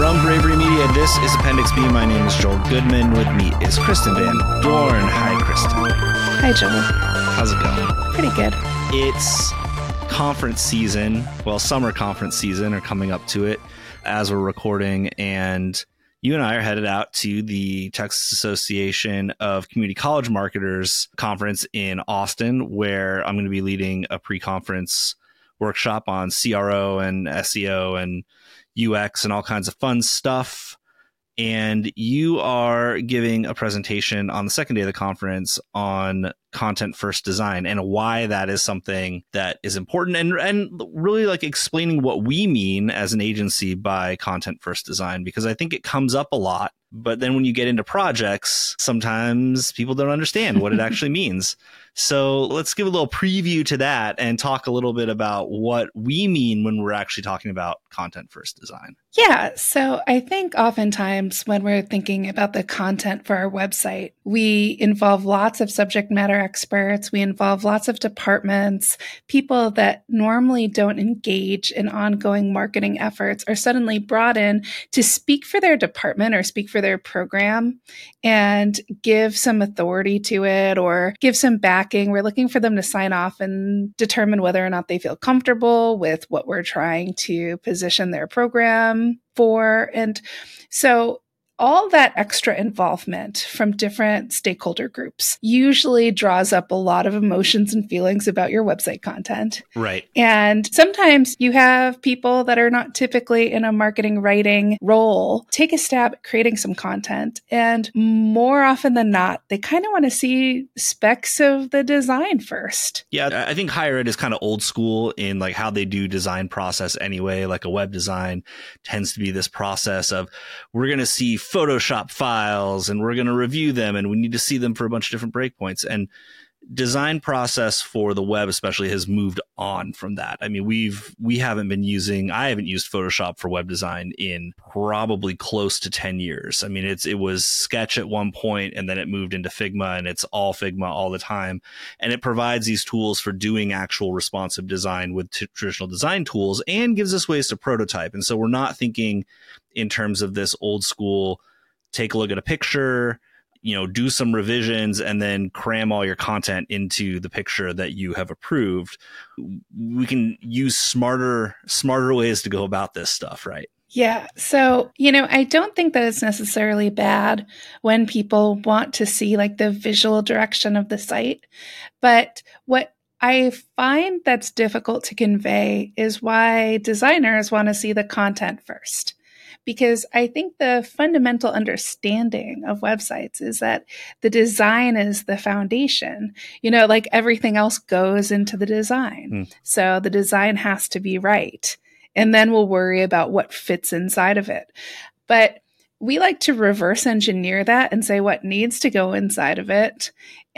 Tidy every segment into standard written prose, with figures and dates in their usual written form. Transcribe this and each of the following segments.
From Bravery Media, this is Appendix B. My name is Joel Goodman. With me is Kristen Van Dorn. Hi, Kristen. Hi, Joel. How's it going? Pretty good. It's conference season. Well, summer conference season are coming up to it as we're recording. And you and I are headed out to the Texas Association of Community College Marketers conference in Austin, where I'm going to be leading a pre-conference workshop on CRO and SEO and UX and all kinds of fun stuff. And you are giving a presentation on the second day of the conference on content first design and why that is something that is important, and really like explaining what we mean as an agency by content first design, because I think it comes up a lot. But then when you get into projects, sometimes people don't understand what it actually means. So let's give a little preview to that and talk a little bit about what we mean when we're actually talking about content first design. Yeah, so I think oftentimes when we're thinking about the content for our website, we involve lots of subject matter experts, we involve lots of departments, people that normally don't engage in ongoing marketing efforts are suddenly brought in to speak for their department or speak for their program and give some authority to it or give some backing. We're looking for them to sign off and determine whether or not they feel comfortable with what we're trying to position their program for. And so all that extra involvement from different stakeholder groups usually draws up a lot of emotions and feelings about your website content. Right. And sometimes you have people that are not typically in a marketing writing role take a stab at creating some content. And more often than not, they kind of want to see specs of the design first. Yeah, I think higher ed is kind of old school in like how they do design process anyway. Like a web design tends to be this process of we're going to see Photoshop files and we're going to review them and we need to see them for a bunch of different breakpoints. And design process for the web especially has moved on from that. I mean, I haven't used Photoshop for web design in probably close to 10 years. I mean, it was Sketch at one point and then it moved into Figma, and it's all Figma all the time. And it provides these tools for doing actual responsive design with traditional design tools and gives us ways to prototype. And so we're not thinking in terms of this old school, take a look at a picture, do some revisions and then cram all your content into the picture that you have approved. We can use smarter ways to go about this stuff, right? Yeah. So, I don't think that it's necessarily bad when people want to see like the visual direction of the site. But what I find that's difficult to convey is why designers want to see the content first. Because I think the fundamental understanding of websites is that the design is the foundation. Like everything else goes into the design. So the design has to be right. And then we'll worry about what fits inside of it. But we like to reverse engineer that and say what needs to go inside of it.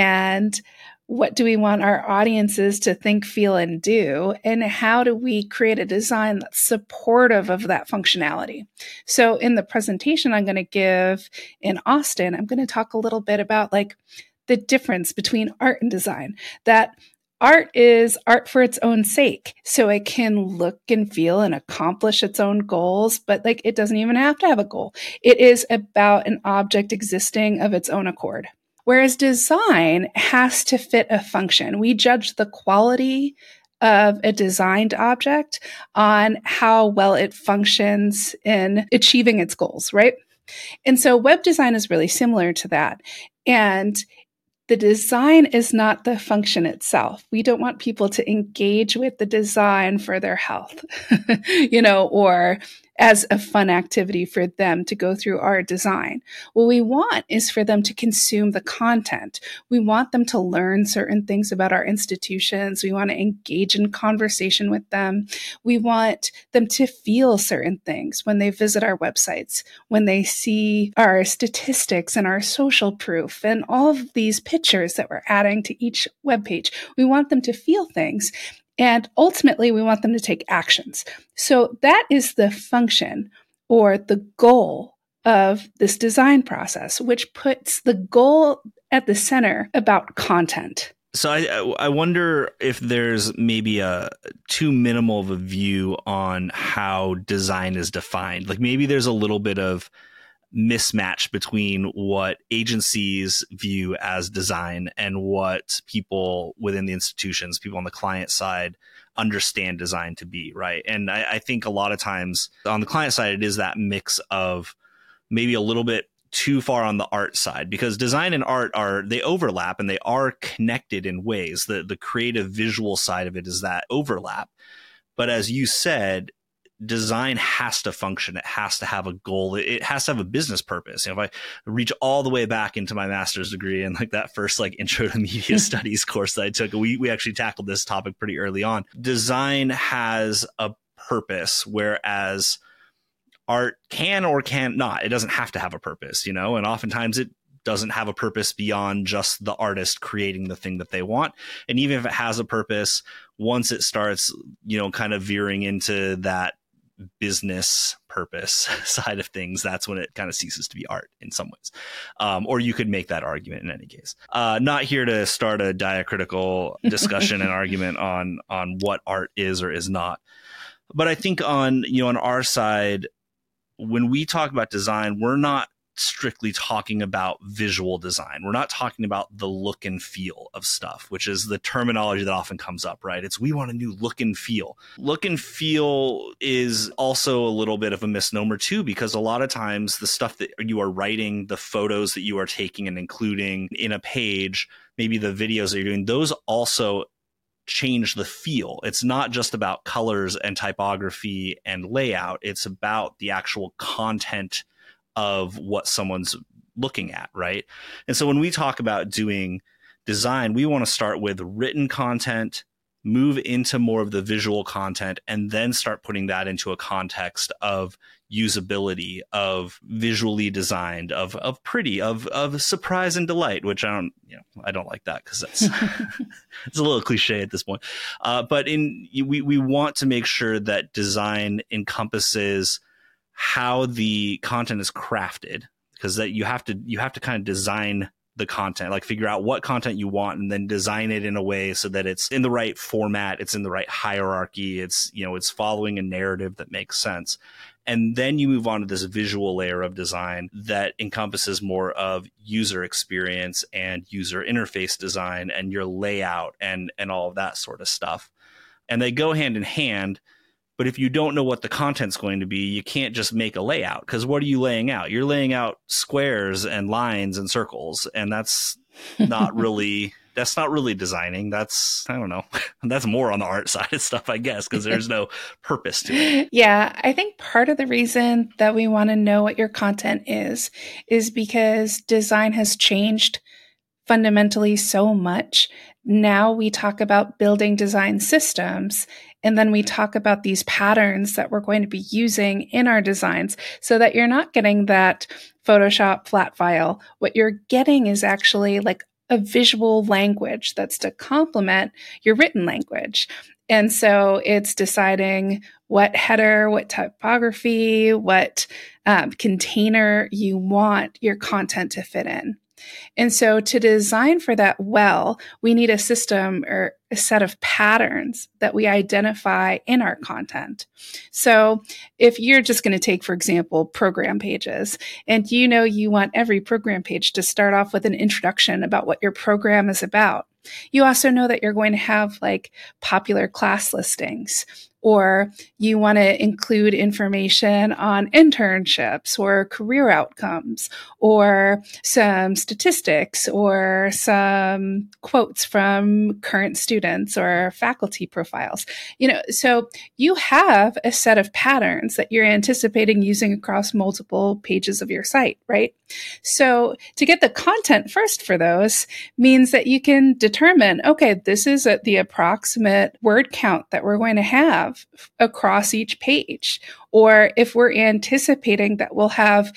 And what do we want our audiences to think, feel, and do? And how do we create a design that's supportive of that functionality? So in the presentation I'm going to give in Austin, I'm going to talk a little bit about like the difference between art and design. That art is art for its own sake. So it can look and feel and accomplish its own goals, but like it doesn't even have to have a goal. It is about an object existing of its own accord. Whereas design has to fit a function. We judge the quality of a designed object on how well it functions in achieving its goals, right? And so web design is really similar to that. And the design is not the function itself. We don't want people to engage with the design for their health, or as a fun activity for them to go through our design. What we want is for them to consume the content. We want them to learn certain things about our institutions. We want to engage in conversation with them. We want them to feel certain things when they visit our websites, when they see our statistics and our social proof and all of these pictures that we're adding to each web page. We want them to feel things. And ultimately, we want them to take actions. So that is the function or the goal of this design process, which puts the goal at the center about content. So I wonder if there's maybe a too minimal of a view on how design is defined. Like maybe there's a little bit of mismatch between what agencies view as design and what people within the institutions, people on the client side, understand design to be, right? And I think a lot of times on the client side, it is that mix of maybe a little bit too far on the art side, because design and art they overlap and they are connected in ways. The creative visual side of it is that overlap. But as you said, design has to function. It has to have a goal. It has to have a business purpose. If I reach all the way back into my master's degree and like that first like intro to media studies course that I took, we actually tackled this topic pretty early on. Design has a purpose, whereas art can or can not. It doesn't have to have a purpose, and oftentimes it doesn't have a purpose beyond just the artist creating the thing that they want. And even if it has a purpose, once it starts, kind of veering into that business purpose side of things, that's when it kind of ceases to be art in some ways. Or you could make that argument in any case. Not here to start a diacritical discussion and argument on what art is or is not. But I think on our side, when we talk about design, we're not strictly talking about visual design. We're not talking about the look and feel of stuff, which is the terminology that often comes up, right? It's we want a new look and feel. Look and feel is also a little bit of a misnomer too, because a lot of times the stuff that you are writing, the photos that you are taking and including in a page, maybe the videos that you're doing, those also change the feel. It's not just about colors and typography and layout. It's about the actual content of what someone's looking at, right? And so when we talk about doing design, we want to start with written content, move into more of the visual content, and then start putting that into a context of usability, of visually designed, of pretty, of surprise and delight, which I don't like that because that's it's a little cliche at this point. But we want to make sure that design encompasses how the content is crafted, because that you have to kind of design the content, like figure out what content you want and then design it in a way so that it's in the right format, it's in the right hierarchy, it's following a narrative that makes sense. And then you move on to this visual layer of design that encompasses more of user experience and user interface design and your layout and all of that sort of stuff. And they go hand in hand. But if you don't know what the content's going to be, you can't just make a layout, because what are you laying out? You're laying out squares and lines and circles, and that's not really designing. That's, I don't know, that's more on the art side of stuff, I guess, because there's no purpose to it. Yeah, I think part of the reason that we want to know what your content is because design has changed fundamentally so much. Now we talk about building design systems, and then we talk about these patterns that we're going to be using in our designs, so that you're not getting that Photoshop flat file. What you're getting is actually like a visual language that's to complement your written language. And so it's deciding what header, what typography, what container you want your content to fit in. And so to design for that well, we need a system or a set of patterns that we identify in our content. So if you're just going to take, for example, program pages, and you want every program page to start off with an introduction about what your program is about, you also know that you're going to have like popular class listings, or you want to include information on internships or career outcomes, or some statistics, or some quotes from current students or faculty profiles. So you have a set of patterns that you're anticipating using across multiple pages of your site, right? So to get the content first for those means that you can determine, okay, this is the approximate word count that we're going to have across each page. Or if we're anticipating that we'll have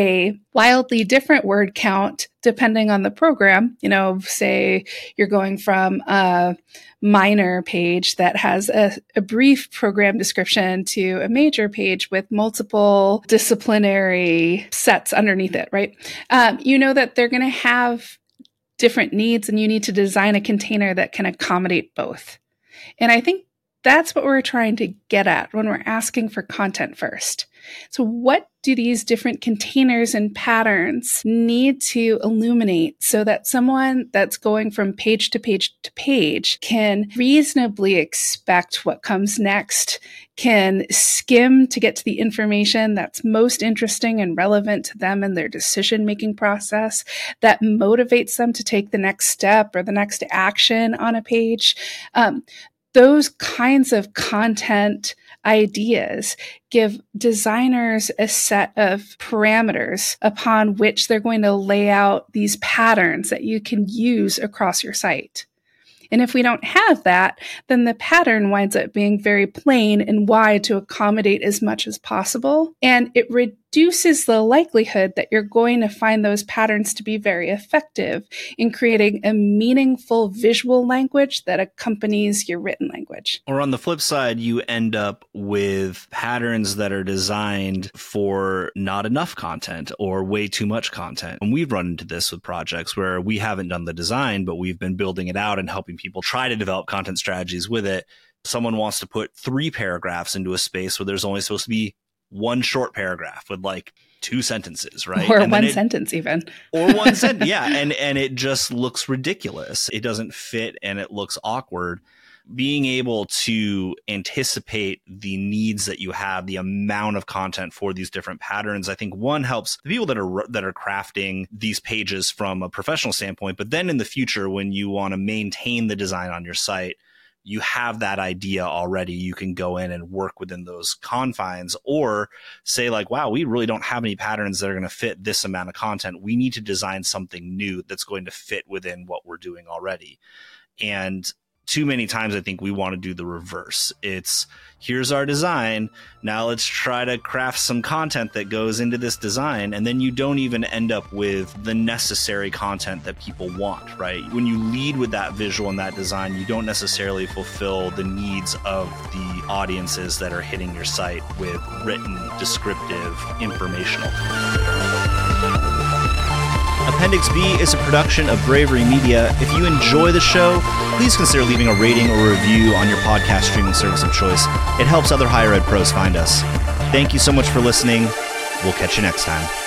a wildly different word count depending on the program, say you're going from a minor page that has a brief program description to a major page with multiple disciplinary sets underneath it, right? That they're going to have different needs, and you need to design a container that can accommodate both. And I think that's what we're trying to get at when we're asking for content first. So what do these different containers and patterns need to illuminate so that someone that's going from page to page to page can reasonably expect what comes next, can skim to get to the information that's most interesting and relevant to them in their decision-making process, that motivates them to take the next step or the next action on a page. Those kinds of content ideas give designers a set of parameters upon which they're going to lay out these patterns that you can use across your site. And if we don't have that, then the pattern winds up being very plain and wide to accommodate as much as possible. And it reduces the likelihood that you're going to find those patterns to be very effective in creating a meaningful visual language that accompanies your written language. Or on the flip side, you end up with patterns that are designed for not enough content or way too much content. And we've run into this with projects where we haven't done the design, but we've been building it out and helping people try to develop content strategies with it. Someone wants to put 3 paragraphs into a space where there's only supposed to be one short paragraph with like 2 sentences, right? Or one sentence even. Or one sentence, yeah. And it just looks ridiculous. It doesn't fit and it looks awkward. Being able to anticipate the needs that you have, the amount of content for these different patterns, I think one helps the people that are crafting these pages from a professional standpoint. But then in the future, when you want to maintain the design on your site, you have that idea already. You can go in and work within those confines, or say like, wow, we really don't have any patterns that are going to fit this amount of content. We need to design something new that's going to fit within what we're doing already. And too many times, I think we want to do the reverse. It's here's our design. Now let's try to craft some content that goes into this design. And then you don't even end up with the necessary content that people want, right? When you lead with that visual and that design, you don't necessarily fulfill the needs of the audiences that are hitting your site with written, descriptive, informational content. Appendix B is a production of Bravery Media. If you enjoy the show, please consider leaving a rating or review on your podcast streaming service of choice. It helps other higher ed pros find us. Thank you so much for listening. We'll catch you next time.